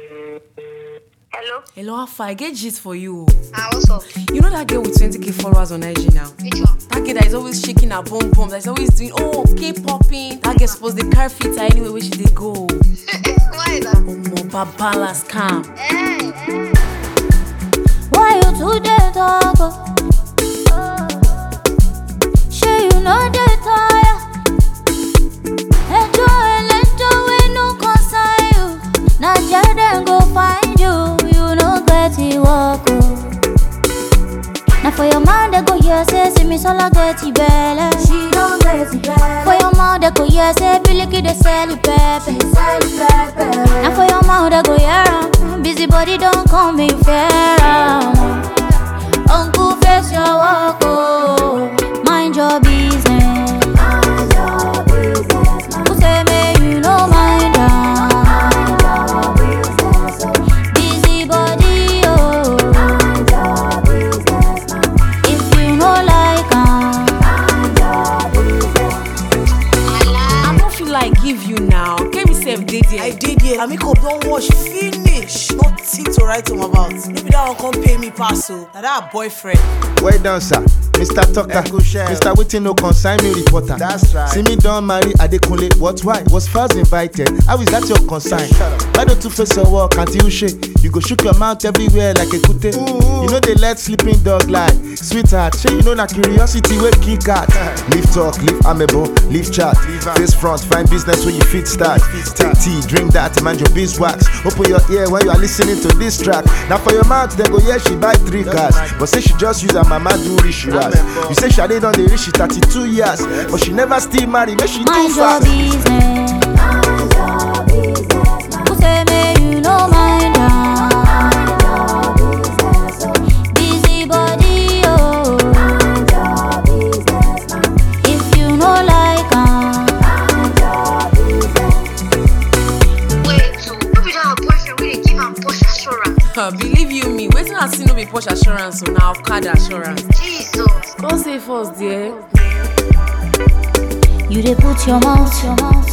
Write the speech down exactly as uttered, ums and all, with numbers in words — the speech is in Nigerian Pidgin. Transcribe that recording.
Hello? Hello, Alpha, I get gist for you. Ah, what's up? You know that girl with twenty K followers on I G now? Which one? That girl that is always shaking her bum bum, that is always doing, oh, K-popping. That girl supposed to carry fit her anywhere where she dey go. Why is that? Omo, babala scam. Hey, hey. Why you today talk? Sure you know they tire. Enjoy, enjoy, no concern you. Now Jaden go find you. You know get it walk. Now for your man they go here say see me sola get it belly. She don't get it belly. For your man they go here say Billy Kid they sell it pepper. Sell it pepper. Now for your man they go here busy body don't come me fair. Uncle face your walk, oh. Mind your business. Mind your business. Who say me you know mind down? Mind your business. Busy body, oh. Mind your business. If you know like um, mind your business. I don't feel like give you now. Give me self did I it. did it. I make up don't wash finish. Nothing to write home about. Maybe that one come pay me pass so. Now that boyfriend. Well done, sir. Mister Tucker, Mister Waiting no consign me reporter. That's right. See me don't marry Adekunle. What why? Was first invited. How is that your concern? Why don't you face your work until you shake? You go shook your mouth everywhere like a kute. You know they let sleeping dog lie. Sweetheart, say you know na curiosity wey kill cat. Leave talk, leave amable, leave chat. Face front, find business where you fit start. Take tea, drink that, mind your beeswax. Open your ear when you are listening to this track. Now for your mouth, they go yeah she buy three cars, but say she just use her mama do rituals. You say Shade done dey reach she thirty-two years, but she never still marry, make she too mind your fast. business. Mind your business. Who say me you know mind down? Mind your business. Busy body, oh. Mind your business. If you know like um, mind your business. Wait, so no be that her boyfriend wey dey give am Porsche assurance? Uh, believe you me, waiting I see no be Porsche assurance, so now Okada assurance. Jesus. Go say first, dear. You dey put your mouth, your mouth